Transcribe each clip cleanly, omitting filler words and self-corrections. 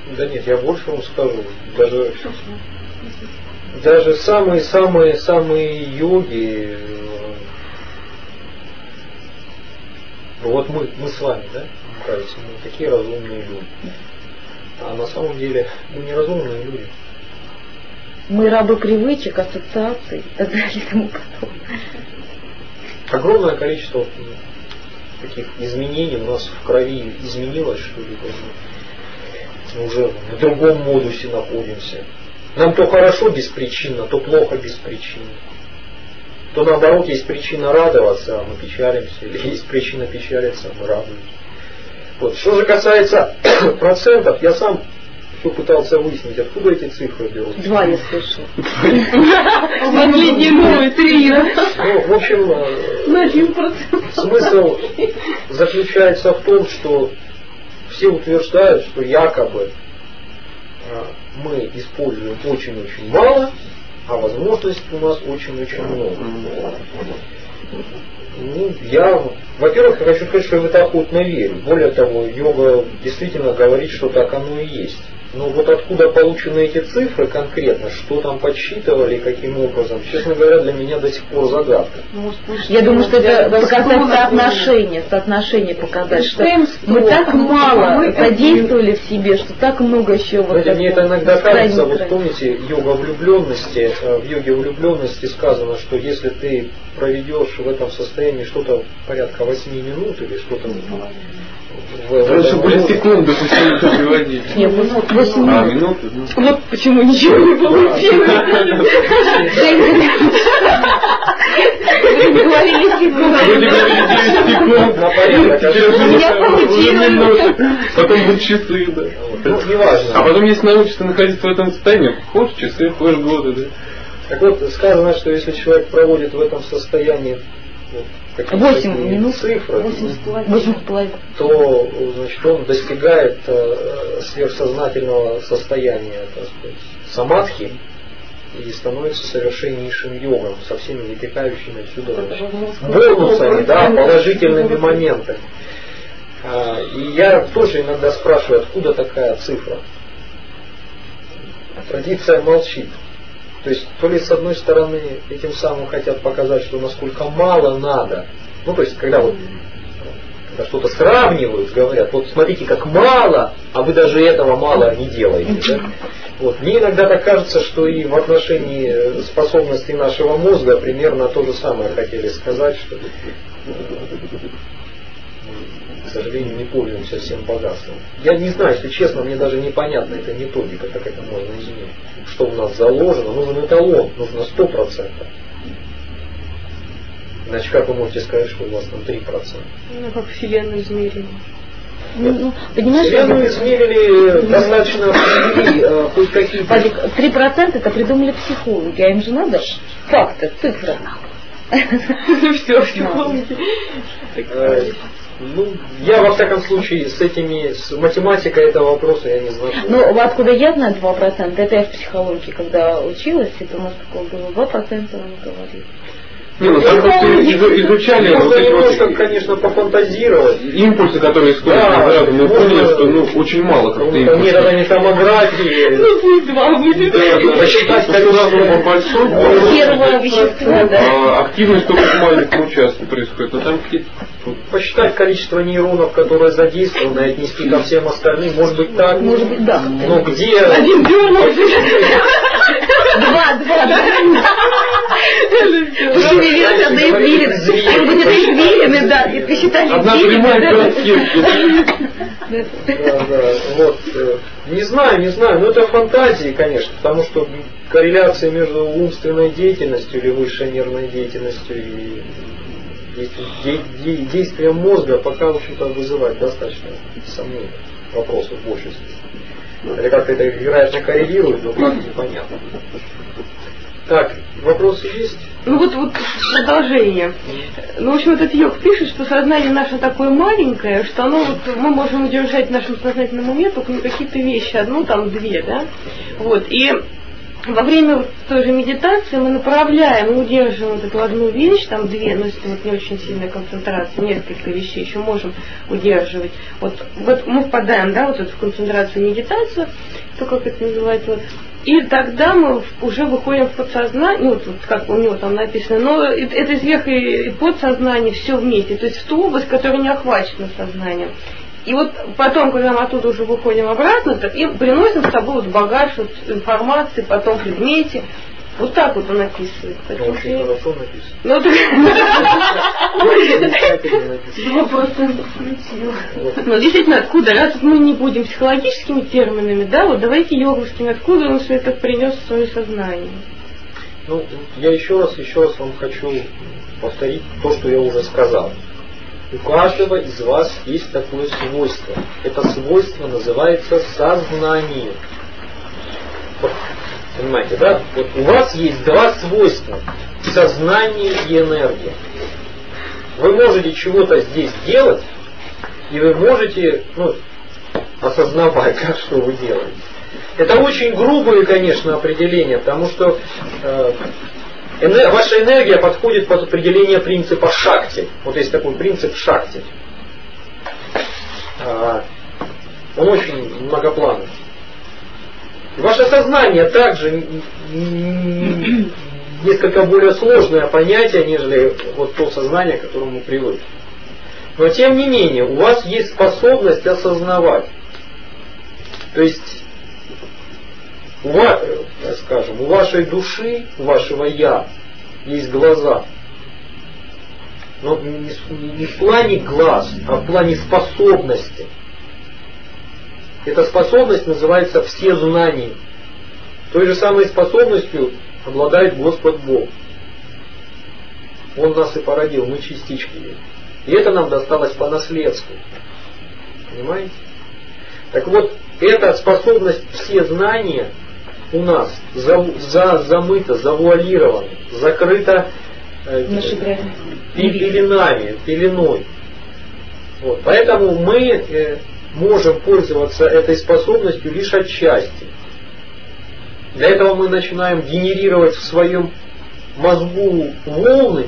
Да нет, я больше вам скажу. Даже самые йоги, вот мы с вами, да, кажется, мы такие разумные люди. А на самом деле мы не разумные люди. Мы рабы привычек, ассоциаций и так далее и тому подобное. Огромное количество таких изменений у нас в крови изменилось, что ли, мы уже в другом модусе находимся. Нам то хорошо беспричинно, то плохо беспричинно. То наоборот есть причина радоваться, а мы печалимся, или есть причина печалиться, а мы радуемся. Вот. Что же касается процентов, я сам все пытался выяснить, откуда эти цифры берутся. 2 я слышал. Последний новый 3. Ну, в общем, на 1%. Смысл заключается в том, что все утверждают, что якобы мы используем очень-очень мало, а возможностей у нас очень-очень много. Ну, я, во-первых, хочу сказать, что я в это охотно верю. Более того, йога действительно говорит, что так оно и есть. Но вот откуда получены эти цифры конкретно, что там подсчитывали, каким образом, честно говоря, для меня до сих пор загадка. Я думаю, что это показать соотношение показать, что мы так мало задействовали в себе, что так много еще... Знаете, мне это иногда кажется, вот помните, йога влюбленности, в йоге влюбленности сказано, что если ты проведешь в этом состоянии что-то порядка 8 минут или что-то... Раньше были секунды, почему это приводили. Нет, 8 минут. А, минуты? Вот почему ничего не получилось. Вы говорили секунды. 9 секунд. На порядок. Я получилось. Потом будут часы, да. Ну, неважно. А потом, если научиться находиться в этом состоянии, хочешь часы, хочешь годы, да. Так вот, сказано, что если человек проводит в этом состоянии 8 минут, цифры, 8,5, то значит, он достигает сверхсознательного состояния, так сказать, самадхи и становится совершеннейшим йогом со всеми вытекающими отсюда бонусами, да, положительными моментами. И я тоже иногда спрашиваю, откуда такая цифра. Традиция молчит. То есть, то ли с одной стороны этим самым хотят показать, что насколько мало надо. Ну, то есть, когда что-то сравнивают, говорят, вот смотрите, как мало, а вы даже этого мало не делаете. Да? Вот. Мне иногда так кажется, что и в отношении способностей нашего мозга примерно то же самое хотели сказать, что к сожалению, не пользуемся всем богатством. Я не знаю, если честно, мне даже непонятна эта методика, как это можно изменить. Что у нас заложено, нужен эталон, нужно 100%. Иначе как вы можете сказать, что у вас там 3%? Ну, как Вселенную измерили. Понимаешь, Вселенную измерили достаточно хоть какие-то... 3% это придумали психологи, а им же надо факты, цифры. Все, психологи. Ну, я во всяком случае с математикой этого вопроса я не знаю. Ну, откуда я знаю 2%, это я в психологии, когда училась, это у нас такое было 2% нам говорили. Не, ну там просто изучали можно вот эти немножко, вот конечно, пофантазировать. импульсы, которые исходят из разума. Мы поняли, что очень мало как-то импульсов. Нет, это не томографии. Ну, пусть 2 будет. Посчитать, как разум большой, Первое вещество, да. активность только в маленьком участке происходит. Но там какие-то... Посчитать количество нейронов, которые задействованы, и отнести ко всем остальным, может быть так. Может быть, да. Но где... Один дернулся. 2. Пошевелился, да извилины. Может быть, это извилины, да. И посчитали одна прямая извилины. Да, вот. Не знаю, но это фантазии, конечно, потому что корреляция между умственной деятельностью или высшей нервной деятельностью и действием мозга пока, в общем-то, вызывает достаточно сомнений, вопросов в большей степени. Или как это вероятно коррелирует, но как непонятно. Так, вопросы есть? Ну вот продолжение. Ну, в общем, этот йог пишет, что сознание наше такое маленькое, что оно мы можем удержать в нашем сознательном уме только на какие-то вещи, одну, там, две, да? Вот, и во время вот той же медитации мы направляем, мы удерживаем вот эту одну вещь, там две, но если вот не очень сильная концентрация, несколько вещей еще можем удерживать. Вот мы впадаем, да, вот в концентрацию, медитацию, то как это называется, вот. И тогда мы уже выходим в подсознание, ну вот как у него там написано, но это сверх и подсознание, все вместе, то есть в ту область, которая не охвачена сознанием. И вот потом, когда мы оттуда уже выходим обратно, так и приносим с собой вот багаж вот информации, потом в предмете. Вот так вот он описывает. Очень хорошо написано. Ну, ну, действительно, откуда? Раз мы не будем психологическими терминами, да, вот давайте йоговскими, откуда он все это принес в свое сознание? Ну, я еще раз вам хочу повторить то, что я уже сказал. У каждого из вас есть такое свойство. Это свойство называется сознание. Понимаете, да? Вот у вас есть два свойства. Сознание и энергия. Вы можете чего-то здесь делать, и вы можете осознавать, что вы делаете. Это очень грубые, конечно, определения, потому что ваша энергия подходит под определение принципа шакти. Вот есть такой принцип шакти. Он очень многоплановый. Ваше сознание также несколько более сложное понятие, нежели вот то сознание, к которому мы привыкли. Но тем не менее, у вас есть способность осознавать. То есть, у вашей души, у вашего «я» есть глаза. Но не в плане глаз, а в плане способности. Эта способность называется всезнанием. Той же самой способностью обладает Господь Бог. Он нас и породил, мы частички Его. И это нам досталось по наследству. Понимаете? Так вот, эта способность всезнания у нас замыта, завуалирована, закрыта пеленой. Вот. Поэтому мы можем пользоваться этой способностью лишь отчасти. Для этого мы начинаем генерировать в своем мозгу волны,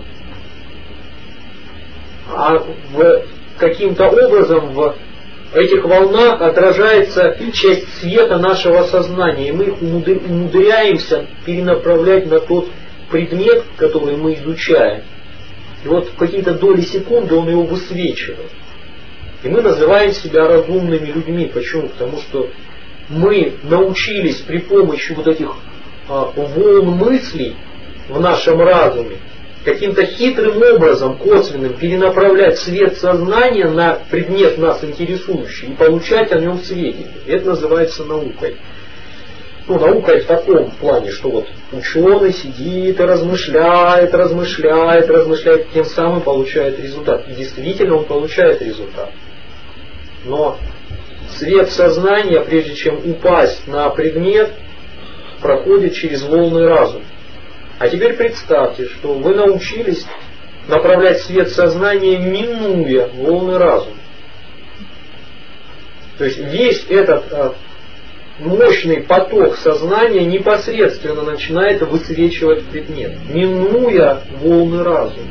а каким-то образом в этих волнах отражается часть света нашего сознания, и мы их умудряемся перенаправлять на тот предмет, который мы изучаем. И вот в какие-то доли секунды он его высвечивает. И мы называем себя разумными людьми. Почему? Потому что мы научились при помощи вот этих волн мыслей в нашем разуме каким-то хитрым образом, косвенным, перенаправлять свет сознания на предмет нас интересующий и получать о нем сведения. Это называется наукой. Ну, наукой в таком плане, что вот ученый сидит и размышляет, тем самым получает результат. И действительно он получает результат. Но свет сознания, прежде чем упасть на предмет, проходит через волны разума. А теперь представьте, что вы научились направлять свет сознания, минуя волны разума. То есть весь этот мощный поток сознания непосредственно начинает высвечивать предмет, минуя волны разума.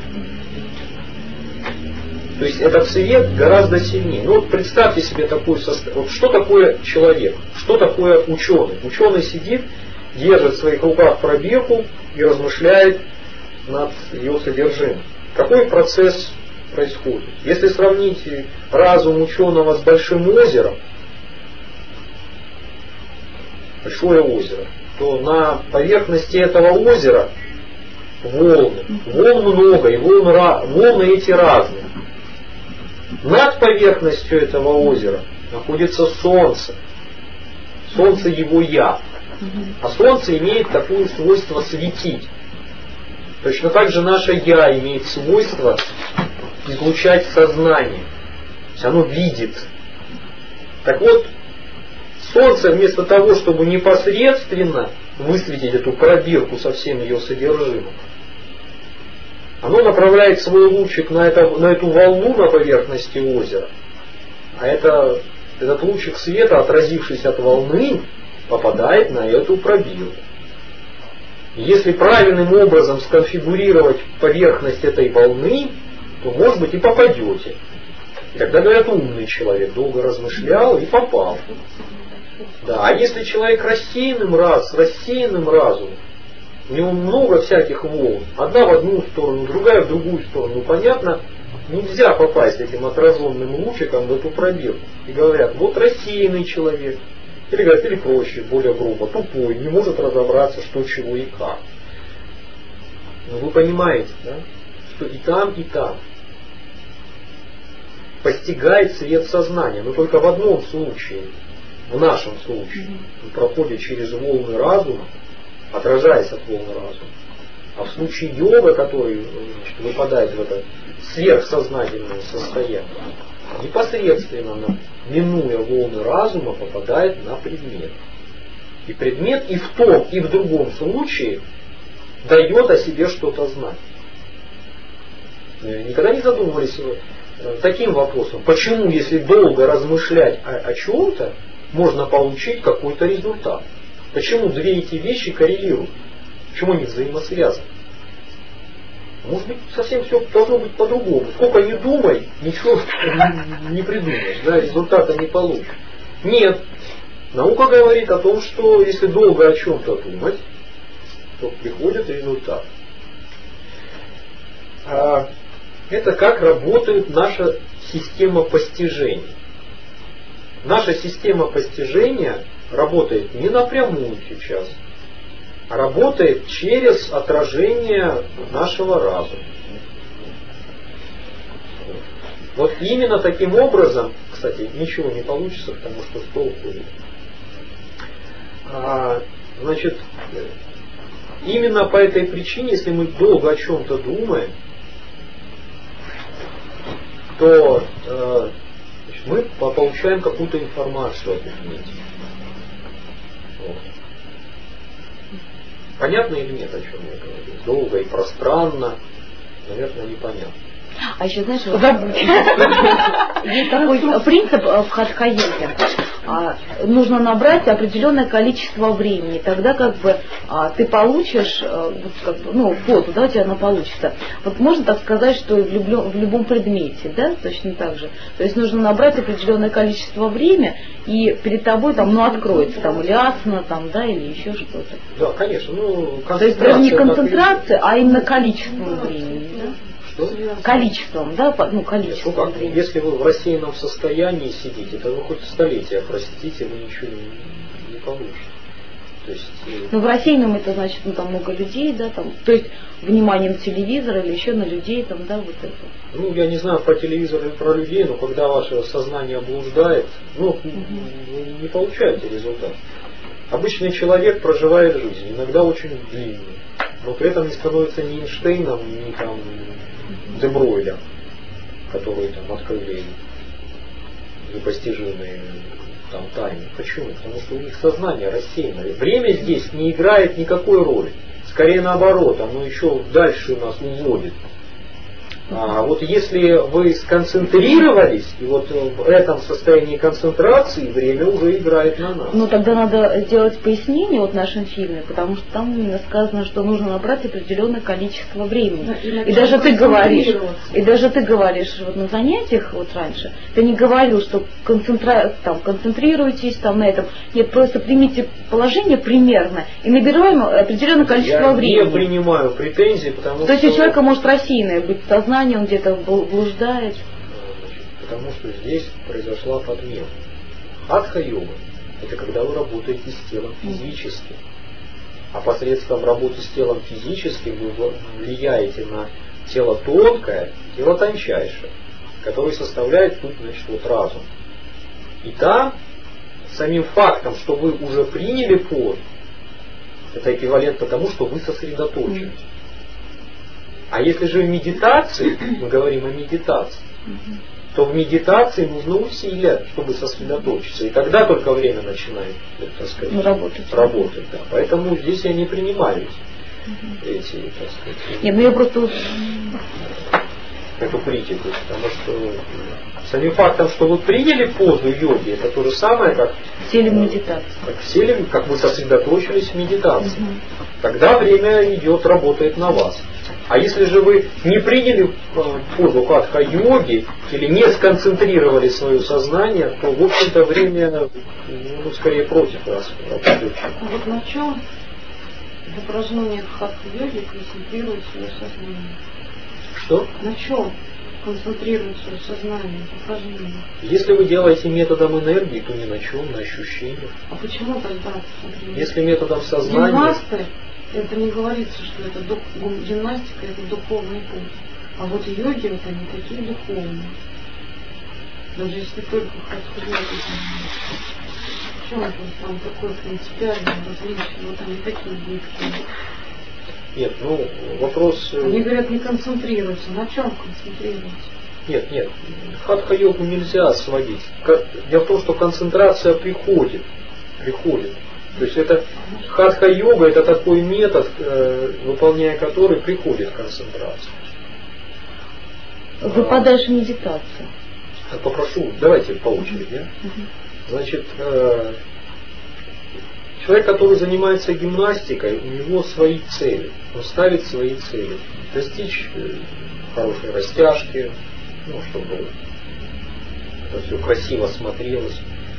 То есть этот свет гораздо сильнее. Ну вот представьте себе такую состояние. Вот что такое человек? Что такое ученый? Ученый сидит, держит в своих руках пробирку и размышляет над ее содержимым. Какой процесс происходит? Если сравнить разум ученого с большим озером, большое озеро, то на поверхности этого озера волны. Волн много, и волны эти разные. Над поверхностью этого озера находится солнце. Солнце его «я». А солнце имеет такое свойство светить. Точно так же наше «я» имеет свойство излучать сознание. То есть оно видит. Так вот, солнце вместо того, чтобы непосредственно высветить эту пробирку со всем ее содержимым, оно направляет свой лучик на эту волну на поверхности озера. А этот лучик света, отразившись от волны, попадает на эту пробирку. Если правильным образом сконфигурировать поверхность этой волны, то, может быть, и попадете. И тогда говорят, умный человек долго размышлял и попал. Да, а если человек рассеянным разумом, у него много всяких волн, одна в одну сторону, другая в другую сторону, понятно, нельзя попасть этим отраженным лучиком в эту пробирку. И говорят, вот рассеянный человек, или говорят, или проще, более грубо, тупой, не может разобраться, что, чего и как. Но вы понимаете, да, что и там постигает свет сознания, но только в одном случае, в нашем случае, он проходит через волны разума, отражаясь от волны разума. А в случае йога, который выпадает в это сверхсознательное состояние, непосредственно, минуя волны разума, попадает на предмет. И предмет и в том, и в другом случае дает о себе что-то знать. Никогда не задумывались таким вопросом, почему, если долго размышлять о чем-то, можно получить какой-то результат? Почему две эти вещи коррелируют? Почему они взаимосвязаны? Может быть, совсем все должно быть по-другому. Сколько ни думай, ничего не придумаешь, да, результата не получишь. Нет. Наука говорит о том, что если долго о чем-то думать, то приходит результат. Это как работает наша система постижения. Наша система постижения работает не напрямую сейчас, а работает через отражение нашего разума. Вот именно таким образом, кстати, ничего не получится, потому что стол ходит. Значит, именно по этой причине, если мы долго о чем-то думаем, то мы получаем какую-то информацию о предмете. Вот. Понятно или нет, о чем я говорю? Долго и пространно, наверное, непонятно. А еще, знаешь, есть такой принцип в хатха-йоге. Нужно набрать определенное количество времени, тогда как бы ты получишь, позу, да, у тебя она получится. Вот можно так сказать, что и в любом предмете, да, точно так же. То есть нужно набрать определенное количество времени, и перед тобой там, откроется там или асана, там, да, или еще что-то. Да, конечно. То есть даже не концентрация, а именно количеством времени, да? Количеством, да, количеством времени. Если вы в рассеянном состоянии сидите, то вы хоть столетия простите, вы ничего не получите. То есть, в рассеянном это значит, там много людей, да, там, то есть вниманием телевизора или еще на людей, там, да, вот это. Я не знаю про телевизор или про людей, но когда ваше сознание блуждает, вы не получаете результат. Обычный человек проживает жизнь, иногда очень длинную, но при этом не становится ни Эйнштейном, ни там Дебройлем, которые там открыли непостижимые там тайны. Почему? Потому что у них сознание рассеяно. Время здесь не играет никакой роли. Скорее наоборот, оно еще дальше нас уводит. А вот если вы сконцентрировались, и вот в этом состоянии концентрации время уже играет на нас. Тогда надо сделать пояснение в нашем фильме, потому что там именно сказано, что нужно набрать определенное количество времени. И даже ты говоришь вот на занятиях вот раньше, ты не говорил, что концентрируйтесь там на этом. Нет, просто примите положение примерно и набираем определенное количество времени. Я не принимаю претензий, потому что... То есть у человека может рассеянное быть сознание, он где-то блуждает. Потому что здесь произошла подмена. Хатха-йога – это когда вы работаете с телом физически. А посредством работы с телом физически вы влияете на тело тонкое, тело тончайшее, которое составляет тут, разум. И там, самим фактом, что вы уже приняли позу, это эквивалентно тому, что вы сосредоточились. А если же в медитации, мы говорим о медитации, то в медитации нужно усилия, чтобы сосредоточиться. И тогда только время начинает, так сказать, работать. Да. Поэтому здесь я не принимаю эти, так сказать... Нет, я просто... эту критику, потому что самим фактом, что вы приняли позу йоги, это то же самое, как сели в медитацию. Как вы сосредоточились в медитации. Тогда время идет, работает на вас. А если же вы не приняли позу хатха-йоги или не сконцентрировали свое сознание, то, в общем-то, время скорее против вас работает. А вот на чем в упражнениях хатха-йоги концентрирует свое сознание? Что? На чем концентрирует свое сознание в упражнениях? Если вы делаете методом энергии, то ни на чем, на ощущениях. А почему тогда? Например, если методом сознания... Гимнасты, это не говорится, что это гимнастика, это духовный путь. А вот йоги, вот они такие духовные. Даже если только хатха-йоги. В чем это там такое принципиальное различие? Вот они такие гибкие. Нет, вопрос... Они говорят, не концентрируйся. На чем концентрируйся? Нет. Хатха-йогу нельзя сводить. Дело в том, что концентрация приходит. То есть это хатха-йога, это такой метод, выполняя который приходит концентрация. Выпадаешь в медитацию. Попрошу, давайте по очереди. Значит, человек, который занимается гимнастикой, у него свои цели. Он ставит свои цели. Достичь хорошей растяжки, чтобы это все красиво смотрелось.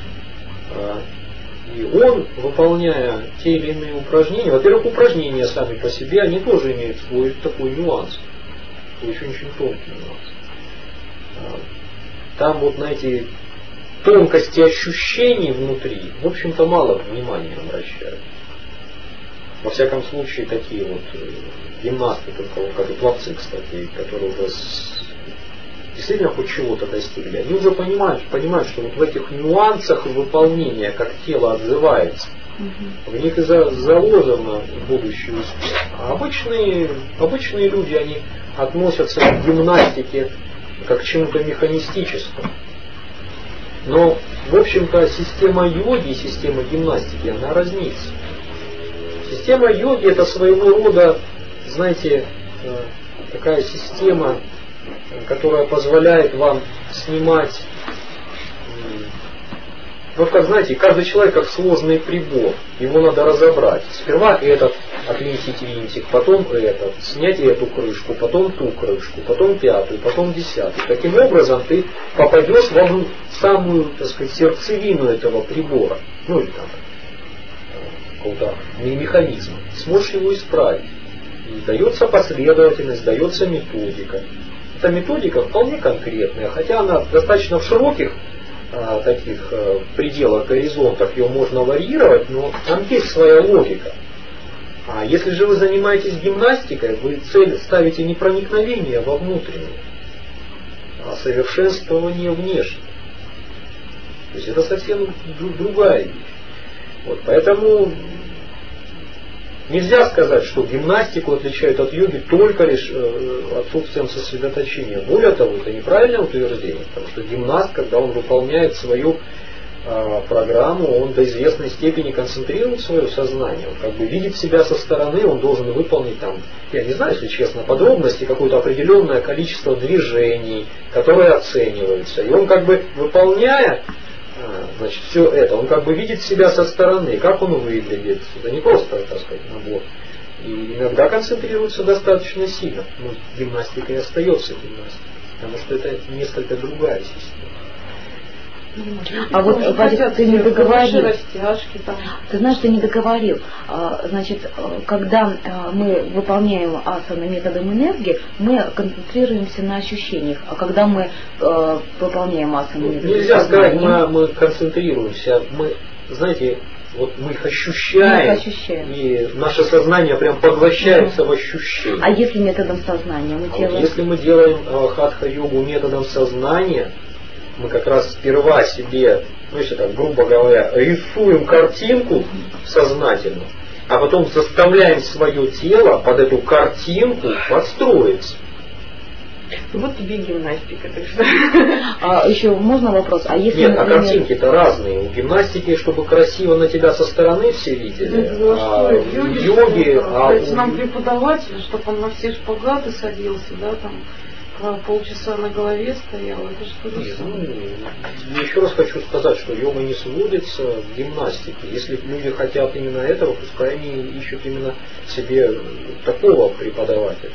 И он, выполняя те или иные упражнения, во-первых, упражнения сами по себе, они тоже имеют свой такой нюанс. Очень тонкий нюанс. Там вот на эти тонкости ощущений внутри, в общем-то, мало внимания обращают. Во всяком случае, такие вот гимнасты, только вот как и пловцы, кстати, которые уже действительно хоть чего-то достигли, они уже понимают, что вот в этих нюансах выполнения, как тело отзывается, в них и заложено будущий успех. А обычные люди, они относятся к гимнастике как к чему-то механистическому. Но, в общем-то, система йоги и система гимнастики, она разнится. Система йоги — это своего рода, знаете, такая система, которая позволяет вам снимать, вот как знаете, каждый человек как сложный прибор, его надо разобрать. Сперва этот отвинтить винтик, потом этот, снять эту крышку, потом ту крышку, потом пятую, потом десятую. Таким образом ты попадешь в самую, так сказать, сердцевину этого прибора, или там какого-то механизма. Сможешь его исправить. И дается последовательность, дается методика. Эта методика вполне конкретная, хотя она достаточно в широких таких пределах, горизонтах ее можно варьировать, но там есть своя логика. А если же вы занимаетесь гимнастикой, вы цель ставите не проникновение во внутреннее, а совершенствование внешнее. То есть это совсем другая вещь. Вот, поэтому нельзя сказать, что гимнастику отличают от йоги только лишь отсутствием сосредоточения. Более того, это неправильное утверждение, потому что гимнаст, когда он выполняет свою программу, он до известной степени концентрирует свое сознание, он как бы видит себя со стороны, он должен выполнить там, я не знаю, если честно, подробности, какое-то определенное количество движений, которые оцениваются. И он как бы выполняя все это, он как бы видит себя со стороны, как он выглядит. Это не просто, так сказать, набор. И иногда концентрируется достаточно сильно. Но гимнастика и остается гимнастикой, потому что это несколько другая система. А вот, Вадик, ты не договорил. Растяжки, там. Ты знаешь, ты не договорил. Значит, когда мы выполняем асаны методом энергии, мы концентрируемся на ощущениях. А когда мы выполняем асаны методом нельзя сказать, мы концентрируемся. Мы, знаете, вот мы их ощущаем, и наше сознание прям поглощается в ощущения. А если методом сознания мы делаем? Если мы делаем хатха-йогу методом сознания, мы как раз сперва себе, если так грубо говоря, рисуем картинку сознательно, а потом заставляем свое тело под эту картинку подстроиться. Вот тебе гимнастика, так что. А еще можно вопрос? А если, нет, например... картинки-то разные. У гимнастики, чтобы красиво на тебя со стороны все видели, а в йоге... Нам преподаватель, чтобы он на все шпагаты садился, да, там, полчаса на голове стояла, это что же самое. Я еще раз хочу сказать, что йога не сводится в гимнастике. Если люди хотят именно этого, пускай они ищут именно себе такого преподавателя.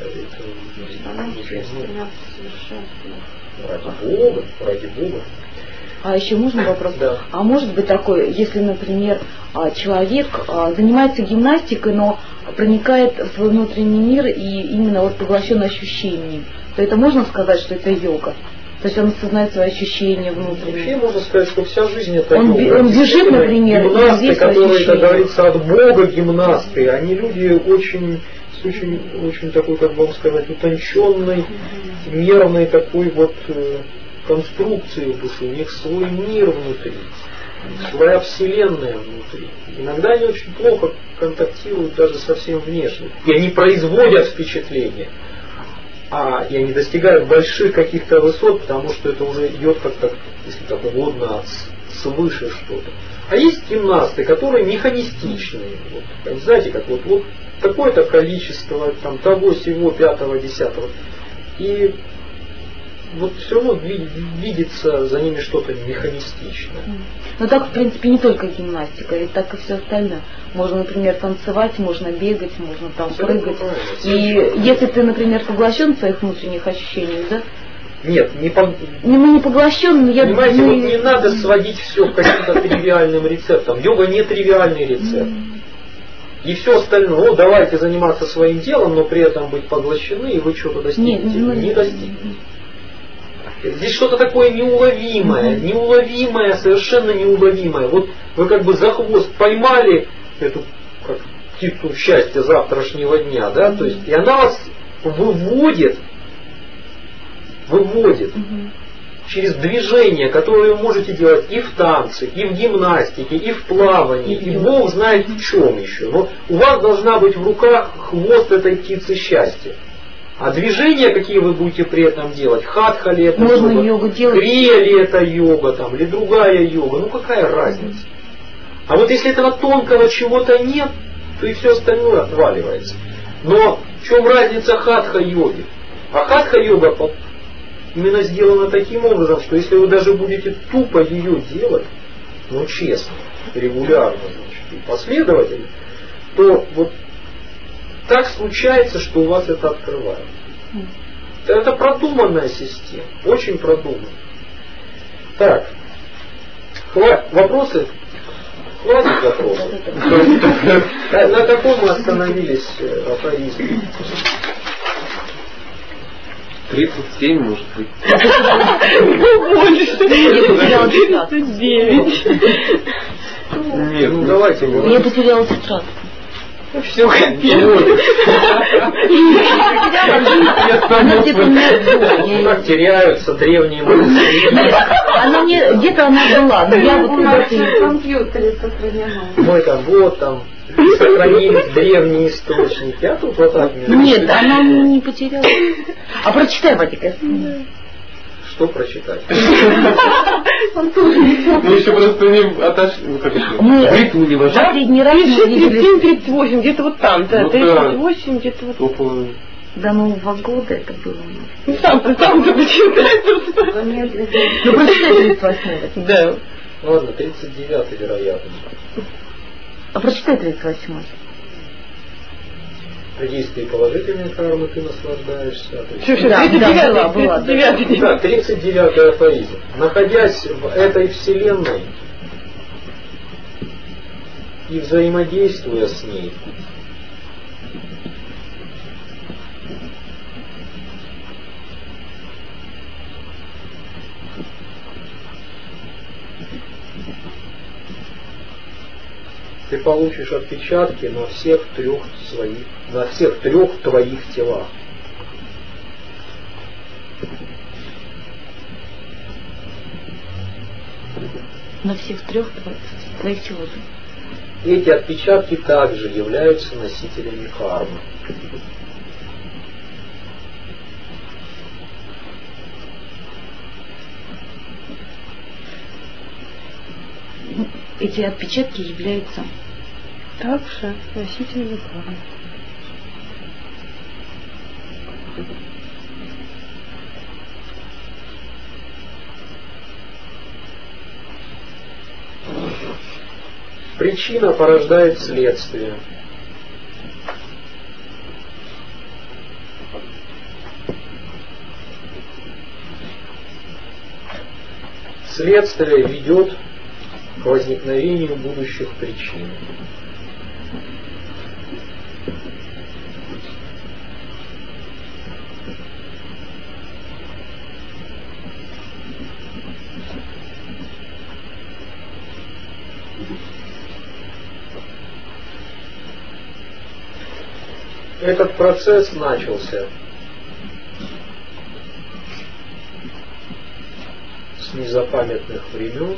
Ради Бога. А еще можно вопрос? Да. А может быть такое, если, например, человек занимается гимнастикой, но проникает в свой внутренний мир и именно вот поглощен ощущением, то это можно сказать, что это йога? То есть он осознает свои ощущения внутренние. Вообще можно сказать, что вся жизнь это йога. Он бежит, например, гимнасты, которые, как говорится, от Бога гимнасты, они люди очень такой, как бы вам сказать, утонченной, нервной такой вот конструкции в душе. У них свой мир внутри, своя вселенная внутри. Иногда они очень плохо контактируют даже со всем внешним. И они производят впечатление. И они достигают больших каких-то высот, потому что это уже идет как-то, если так угодно, свыше что-то. А есть гимнасты, которые механистичные. Вот, знаете, как вот такое-то количество там, того, сего, пятого, десятого. И вот все равно видится за ними что-то механистичное. Но так, в принципе, не только гимнастика, ведь так и все остальное. Можно, например, танцевать, можно бегать, можно там все прыгать. И если ты, например, поглощен в своих внутренних ощущениях, да? Нет, не поглощен, но я... Понимаете, вот не надо сводить все к каким-то тривиальным рецептам. Йога не тривиальный рецепт. И все остальное, давайте заниматься своим делом, но при этом быть поглощены, и вы что-то достигнете. Не достигнете. Здесь что-то такое неуловимое, совершенно неуловимое. Вот вы как бы за хвост поймали эту как птицу счастья завтрашнего дня, да, то есть, и она вас выводит через движения, которые вы можете делать и в танце, и в гимнастике, и в плавании, и Бог знает в чем еще. Но у вас должна быть в руках хвост этой птицы счастья. А движения, какие вы будете при этом делать, хатха ли это йога, крия ли это йога, там, или другая йога, ну какая разница? А вот если этого тонкого чего-то нет, то и все остальное отваливается. Но в чем разница хатха-йоги? А хатха-йога именно сделана таким образом, что если вы даже будете тупо ее делать, ну честно, регулярно, значит, и последовательно, то вот так случается, что у вас это открывается. Это продуманная система, очень продуманная. Так, вопросы? Хватит вопросов. На каком мы остановились афоризме? 37, может быть. Больше. 39. Нет, ну давайте. Я потеряла тетрадку. Все, капец. Как теряются древние мысли. Она мне где-то она была, но я вот в компьютере сохранена. Мы там сохранились древние источники, а тут вот так. Нет, она не потеряла. А прочитай, Вадик. Что прочитать? Мы еще просто не отошли. Мы последний раз видели 37-38, где-то вот там, да, 38, где-то вот. Около. до Нового года это было. Ну сам-то почитай. Ну прочитай 38-й. Да. Ладно, 39-й, вероятно. А прочитай 38-й. При действии положительной кармы ты наслаждаешься. Да, была. 39-й афоризм. Находясь в этой вселенной и взаимодействуя с ней, ты получишь отпечатки на всех трех твоих телах. На всех трех твоих телах. Эти отпечатки также являются носителями кармы. Эти отпечатки являются также носителями кармы. Причина порождает следствие. Следствие ведет к возникновению будущих причин. Этот процесс начался с незапамятных времен,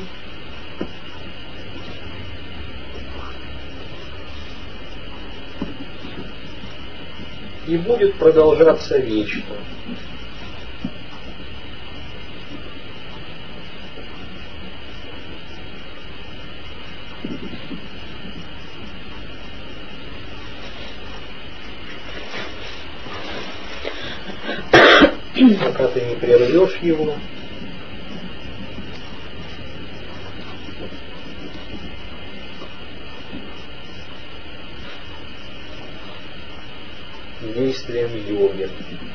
и будет продолжаться вечно. Пока ты не прервешь его, действием йоги.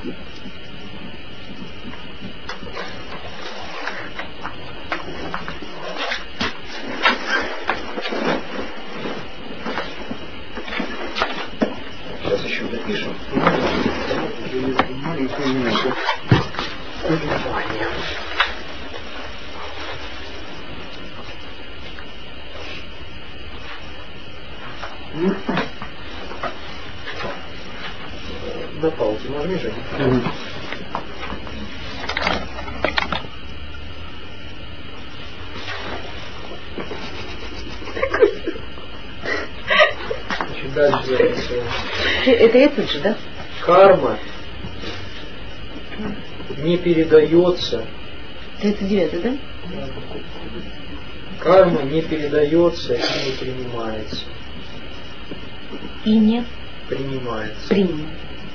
Сейчас еще допишем. Маленькую минуту. Внимание. На паузу нажми же. Значит, дальше записываем. Это этот же, да? Карма не передается. 39, да? Карма не передается и не принимается. И не Принимается. принимает.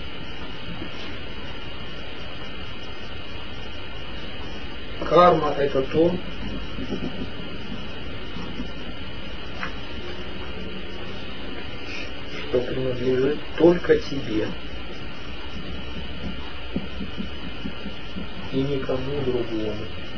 Карма — это то, что принадлежит только тебе и никому другому.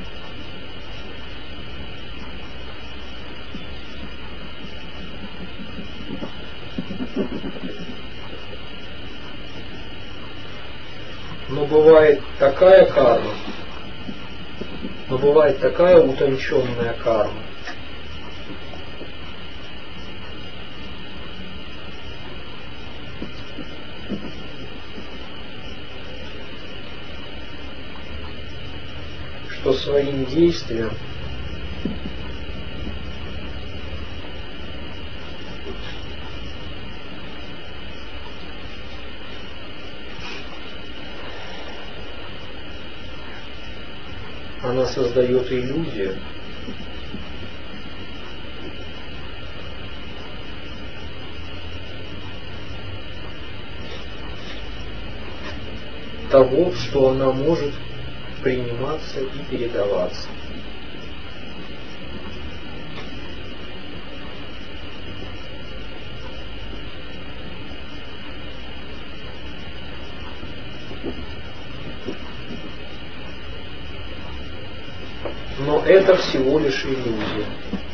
Но бывает такая карма, но бывает такая утонченная карма, что своим действием она создает иллюзию, того, что она может приниматься и передаваться. Но это всего лишь иллюзия.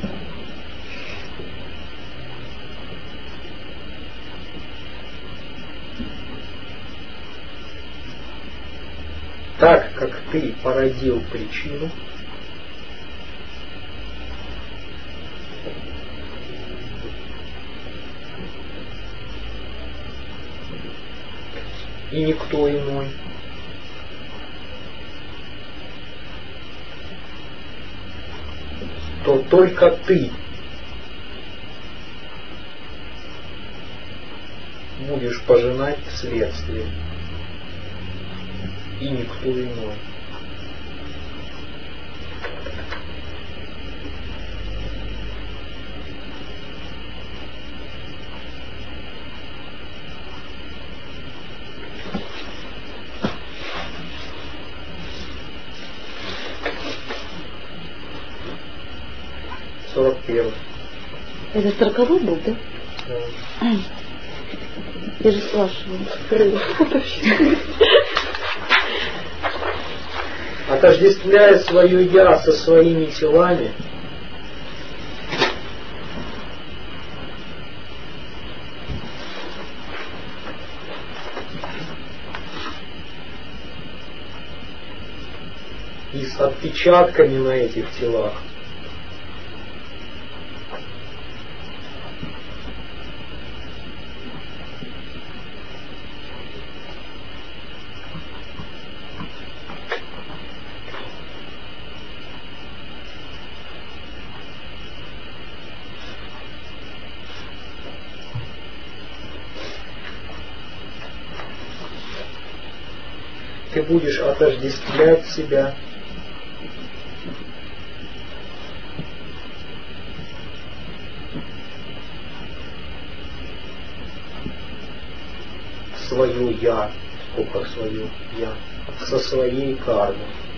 Так как ты породил причину, и никто иной, то только ты будешь пожинать следствие, и никто иной. Это 40-й был, да? Да. Я же спрашивала. Отождествляя свое «я» со своими телами, и с отпечатками на этих телах, ты будешь отождествлять себя свое «я», сколько свое «я», со своей кармой.